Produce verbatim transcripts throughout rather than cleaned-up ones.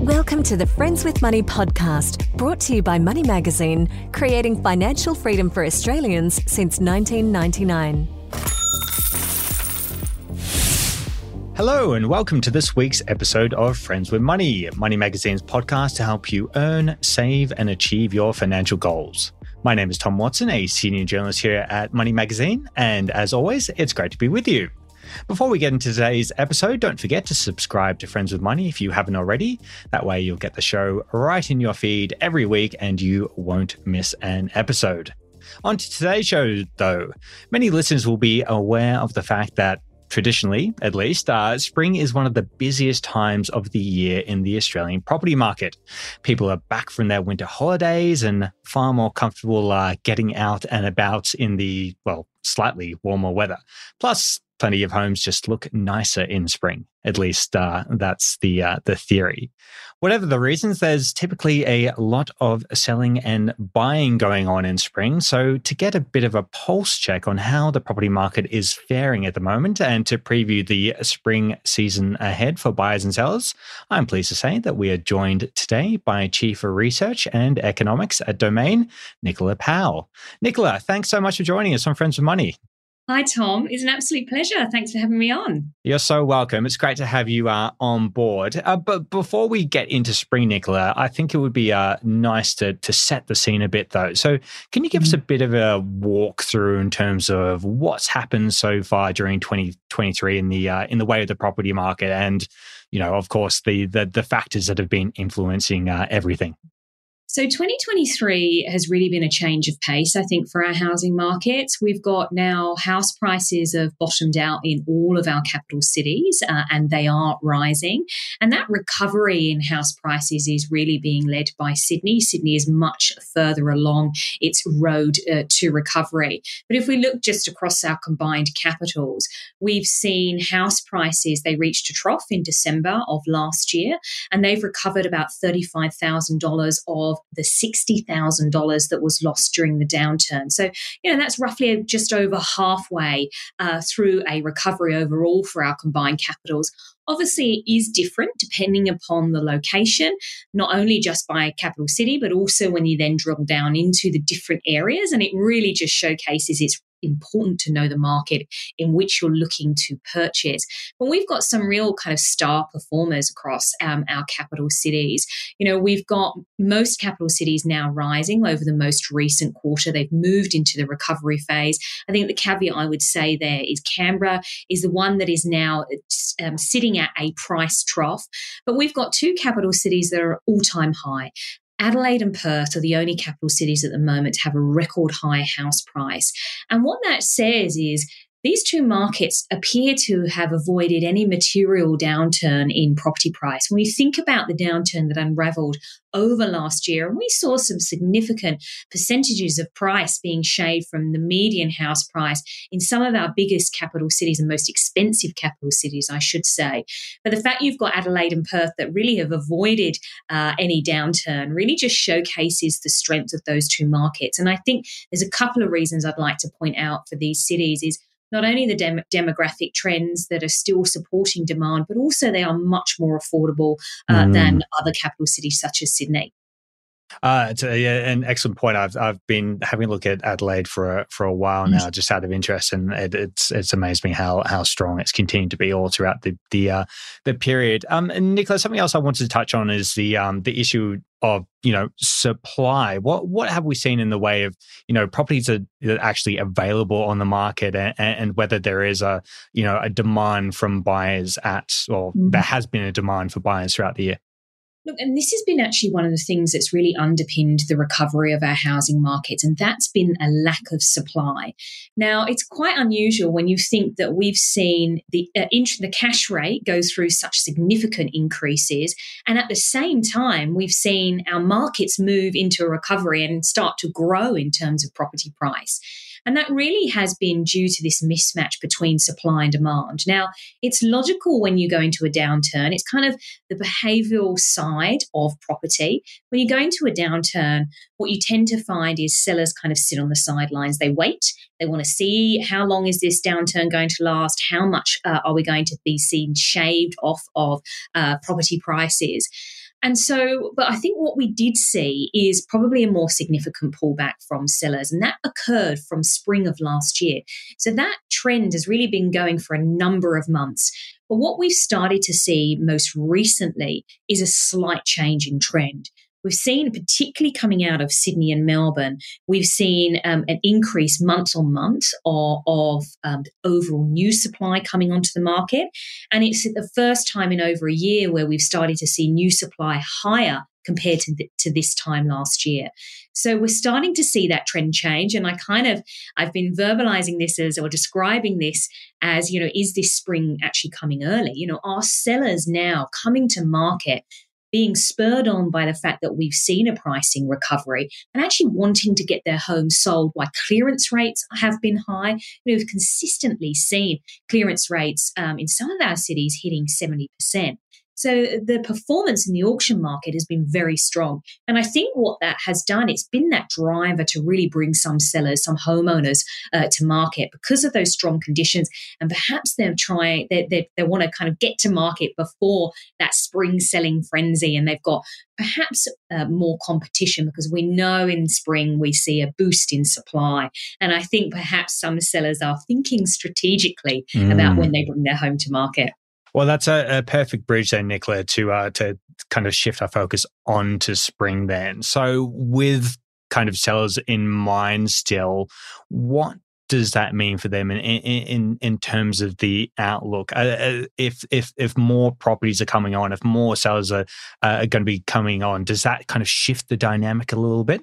Welcome to the Friends with Money podcast, brought to you by Money Magazine, creating financial freedom for Australians since nineteen ninety-nine. Hello and welcome to this week's episode of Friends with Money, Money Magazine's podcast to help you earn, save and achieve your financial goals. My name is Tom Watson, a senior journalist here at Money Magazine, and as always, it's great to be with you. Before we get into today's episode, don't forget to subscribe to Friends with Money if you haven't already. That way you'll get the show right in your feed every week and you won't miss an episode. On to today's show, though. Many listeners will be aware of the fact that traditionally, at least, uh, spring is one of the busiest times of the year in the Australian property market. People are back from their winter holidays and far more comfortable uh, getting out and about in the, well, slightly warmer weather. Plus, plenty of homes just look nicer in spring. At least uh, that's the uh, the theory. Whatever the reasons, there's typically a lot of selling and buying going on in spring. So to get a bit of a pulse check on how the property market is faring at the moment and to preview the spring season ahead for buyers and sellers, I'm pleased to say that we are joined today by Chief of Research and Economics at Domain, Nicola Powell. Nicola, thanks so much for joining us on Friends with Money. Hi, Tom. It's an absolute pleasure. Thanks for having me on. You're so welcome. It's great to have you uh, on board. Uh, but before we get into spring, Nicola, I think it would be uh, nice to to set the scene a bit, though. So can you give mm-hmm. us a bit of a walkthrough in terms of what's happened so far during twenty twenty-three in the uh, in the way of the property market and, you know, of course, the the, the factors that have been influencing uh, everything? So twenty twenty-three has really been a change of pace, I think, for our housing markets. We've got now house prices have bottomed out in all of our capital cities, uh, and they are rising. And that recovery in house prices is really being led by Sydney. Sydney is much further along its road uh, to recovery. But if we look just across our combined capitals, we've seen house prices, they reached a trough in December of last year, and they've recovered about thirty-five thousand dollars of the sixty thousand dollars that was lost during the downturn. So, you know, that's roughly just over halfway uh, through a recovery overall for our combined capitals. Obviously, it is different depending upon the location, not only just by capital city, but also when you then drill down into the different areas. And it really just showcases it's important to know the market in which you're looking to purchase. But we've got some real kind of star performers across um, our capital cities. You know, we've got most capital cities now rising over the most recent quarter. They've moved into the recovery phase. I think the caveat I would say there is Canberra is the one that is now um, sitting at a price trough. But we've got two capital cities that are all-time high. Adelaide and Perth are the only capital cities at the moment to have a record high house price. And what that says is these two markets appear to have avoided any material downturn in property price. When you think about the downturn that unraveled over last year, and we saw some significant percentages of price being shaved from the median house price in some of our biggest capital cities and most expensive capital cities, I should say. But the fact you've got Adelaide and Perth that really have avoided uh, any downturn really just showcases the strength of those two markets. And I think there's a couple of reasons I'd like to point out for these cities is not only the dem- demographic trends that are still supporting demand, but also they are much more affordable uh, mm. than other capital cities such as Sydney. Uh, it's a, yeah, an excellent point. I've I've been having a look at Adelaide for a, for a while now, mm. just out of interest, and it, it's it's amazed me how how strong it's continued to be all throughout the the uh, the period. Um, and Nicola, something else I wanted to touch on is the um the issue of, you know, supply. What what have we seen in the way of, you know, properties that are actually available on the market, and, and whether there is a, you know, a demand from buyers at, or mm. there has been a demand for buyers throughout the year? Look, and this has been actually one of the things that's really underpinned the recovery of our housing markets, and that's been a lack of supply. Now, it's quite unusual when you think that we've seen the uh, int- the cash rate go through such significant increases, and at the same time, we've seen our markets move into a recovery and start to grow in terms of property price. And that really has been due to this mismatch between supply and demand. Now, it's logical when you go into a downturn. It's kind of the behavioural side of property. When you go into a downturn, what you tend to find is sellers kind of sit on the sidelines. They wait. They want to see how long is this downturn going to last? How much uh, are we going to be seen shaved off of uh, property prices? And so, but I think what we did see is probably a more significant pullback from sellers, and that occurred from spring of last year. So that trend has really been going for a number of months. But what we've started to see most recently is a slight change in trend. We've seen, particularly coming out of Sydney and Melbourne, we've seen um, an increase month on month of, of um, overall new supply coming onto the market. And it's the first time in over a year where we've started to see new supply higher compared to, th- to this time last year. So we're starting to see that trend change. And I kind of, I've been verbalizing this as, or describing this as, you know, is this spring actually coming early? You know, are sellers now coming to market being spurred on by the fact that we've seen a pricing recovery and actually wanting to get their home sold while clearance rates have been high? You know, we've consistently seen clearance rates um, in some of our cities hitting seventy percent. So the performance in the auction market has been very strong. And I think what that has done, it's been that driver to really bring some sellers, some homeowners uh, to market because of those strong conditions. And perhaps they're trying, they, they, they want to kind of get to market before that spring selling frenzy. And they've got perhaps uh, more competition because we know in spring we see a boost in supply. And I think perhaps some sellers are thinking strategically mm. about when they bring their home to market. Well, that's a, a perfect bridge then, Nicola, to uh, to kind of shift our focus onto spring then. So with kind of sellers in mind still, what does that mean for them in in in terms of the outlook? Uh, if if if more properties are coming on, if more sellers are, uh, are going to be coming on, does that kind of shift the dynamic a little bit?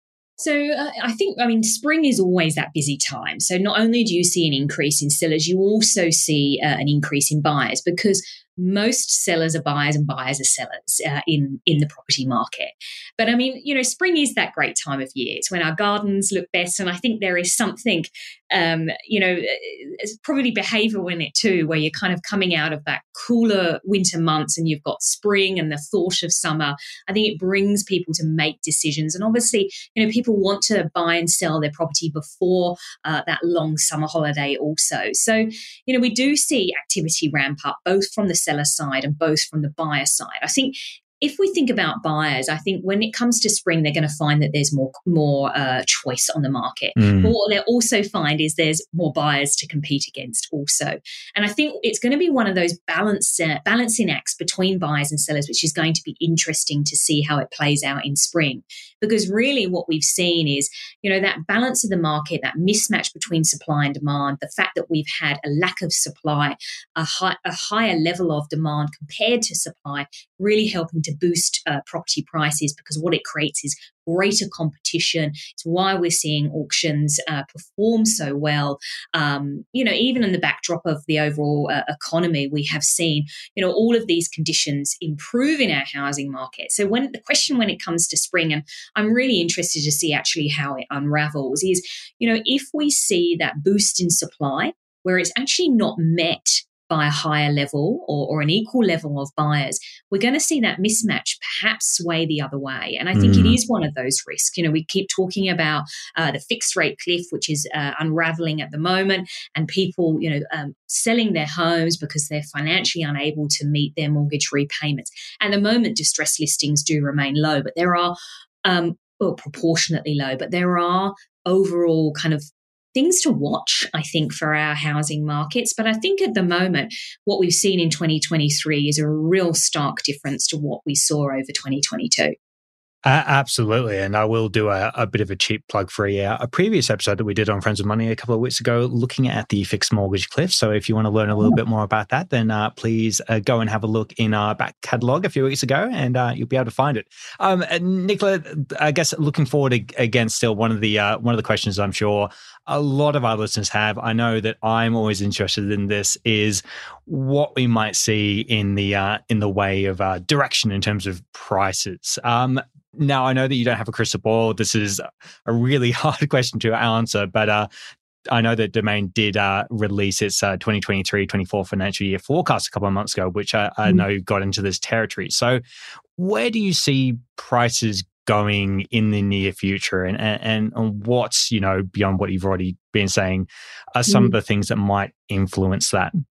So uh, I think, I mean, spring is always that busy time. So not only do you see an increase in sellers, you also see uh, an increase in buyers because most sellers are buyers and buyers are sellers uh, in, in the property market. But I mean, you know, spring is that great time of year. It's when our gardens look best. And I think there is something, um, you know, it's probably behavioural in it too, where you're kind of coming out of that cooler winter months and you've got spring and the thought of summer. I think it brings people to make decisions. And obviously, you know, people want to buy and sell their property before uh, that long summer holiday also. So, you know, we do see activity ramp up both from the seller side and both from the buyer side. I think if we think about buyers, I think when it comes to spring, they're going to find that there's more more uh, choice on the market. Mm. But what they'll also find is there's more buyers to compete against also. And I think it's going to be one of those balance, uh, balancing acts between buyers and sellers, which is going to be interesting to see how it plays out in spring. Because really what we've seen is, you know, that balance of the market, that mismatch between supply and demand, the fact that we've had a lack of supply, a, high, a higher level of demand compared to supply, really helping to boost uh, property prices because what it creates is greater competition. It's why we're seeing auctions uh, perform so well. Um, you know, even in the backdrop of the overall uh, economy, we have seen, you know, all of these conditions improve in our housing market. So when the question when it comes to spring, and I'm really interested to see actually how it unravels, is, you know, if we see that boost in supply where it's actually not met by a higher level or, or an equal level of buyers, we're going to see that mismatch perhaps sway the other way. And I think mm. it is one of those risks. You know, we keep talking about uh, the fixed rate cliff, which is uh, unraveling at the moment, and people, you know, um, selling their homes because they're financially unable to meet their mortgage repayments. At the moment, distress listings do remain low, but there are, um, well, proportionately low, but there are overall kind of things to watch, I think, for our housing markets. But I think at the moment, what we've seen in twenty twenty-three is a real stark difference to what we saw over twenty twenty-two. Uh, absolutely. And I will do a, a bit of a cheap plug for a, a previous episode that we did on Friends with Money a couple of weeks ago, looking at the fixed mortgage cliff. So if you want to learn a little bit more about that, then uh, please uh, go and have a look in our back catalogue a few weeks ago and uh, you'll be able to find it. Um, Nicola, I guess looking forward again, still one of the uh, one of the questions I'm sure a lot of our listeners have, I know that I'm always interested in this, is what we might see in the uh, in the way of uh, direction in terms of prices. Um, now, I know that you don't have a crystal ball. This is a really hard question to answer, but uh, I know that Domain did uh, release its uh, twenty twenty-three twenty-four financial year forecast a couple of months ago, which I, I know got into this territory. So where do you see prices going in the near future, and, and and what's, you know, beyond what you've already been saying, are some mm. of the things that might influence that?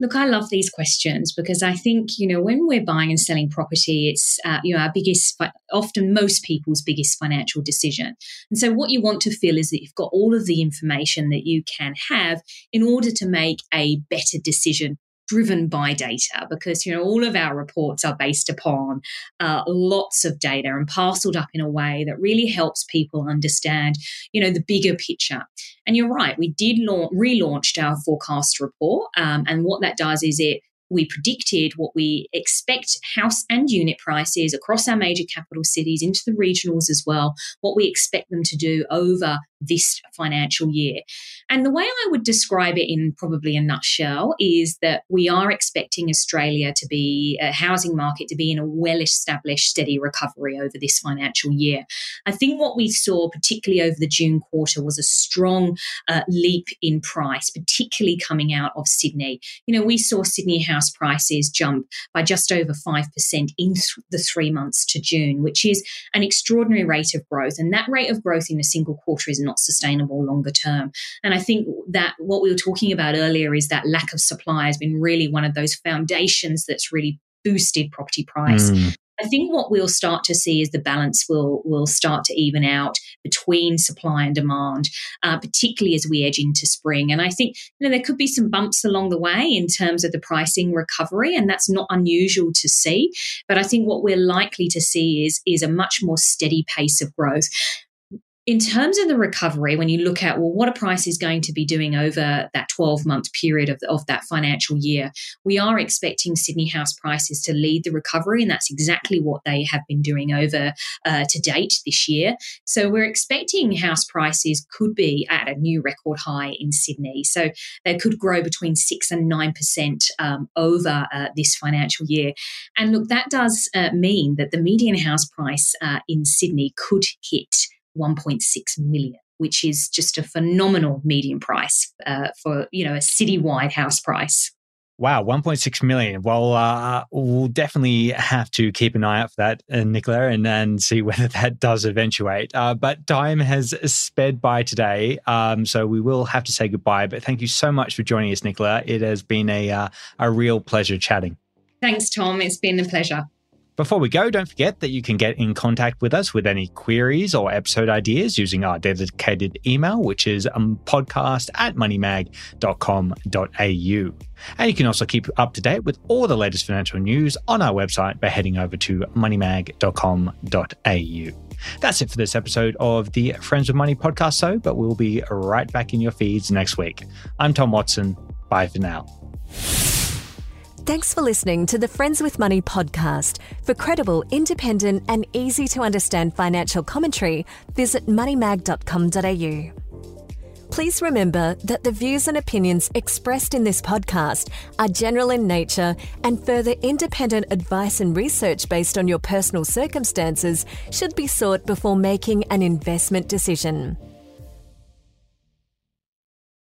Look, I love these questions because I think, you know, when we're buying and selling property, it's, uh, you know, our biggest, often most people's biggest financial decision. And so what you want to feel is that you've got all of the information that you can have in order to make a better decision driven by data, because, you know, all of our reports are based upon uh, lots of data and parceled up in a way that really helps people understand, you know, the bigger picture. And you're right, we did launch, relaunched our forecast report. Um, and what that does is it we predicted what we expect house and unit prices across our major capital cities, into the regionals as well, what we expect them to do over this financial year. And the way I would describe it in probably a nutshell is that we are expecting Australia to be, a housing market to be in a well-established steady recovery over this financial year. I think what we saw, particularly over the June quarter, was a strong uh, leap in price, particularly coming out of Sydney. You know, we saw Sydney house prices jump by just over five percent in th- the three months to June, which is an extraordinary rate of growth. And that rate of growth in a single quarter is not sustainable longer term. And I think that what we were talking about earlier is that lack of supply has been really one of those foundations that's really boosted property price. Mm. I think what we'll start to see is the balance will will start to even out between supply and demand, uh, particularly as we edge into spring. And I think, you know, there could be some bumps along the way in terms of the pricing recovery, and that's not unusual to see. But I think what we're likely to see is, is a much more steady pace of growth. In terms of the recovery, when you look at, well, what are prices going to be doing over that twelve-month period of, of that financial year, we are expecting Sydney house prices to lead the recovery, and that's exactly what they have been doing over uh, to date this year. So we're expecting house prices could be at a new record high in Sydney. So they could grow between six and nine percent um, over uh, this financial year. And look, that does uh, mean that the median house price uh, in Sydney could hit one point six million, which is just a phenomenal median price uh, for, you know, a citywide house price. Wow, one point six million. Well, uh, we'll definitely have to keep an eye out for that, uh, Nicola, and, and see whether that does eventuate. Uh, but time has sped by today, um, so we will have to say goodbye. But thank you so much for joining us, Nicola. It has been a uh, a real pleasure chatting. Thanks, Tom. It's been a pleasure. Before we go, don't forget that you can get in contact with us with any queries or episode ideas using our dedicated email, which is um, podcast at moneymag dot com dot a u. And you can also keep up to date with all the latest financial news on our website by heading over to moneymag dot com dot a u. That's it for this episode of the Friends with Money podcast show, but we'll be right back in your feeds next week. I'm Tom Watson. Bye for now. Thanks for listening to the Friends with Money podcast. For credible, independent and easy to understand financial commentary, visit moneymag dot com dot a u. Please remember that the views and opinions expressed in this podcast are general in nature, and further independent advice and research based on your personal circumstances should be sought before making an investment decision.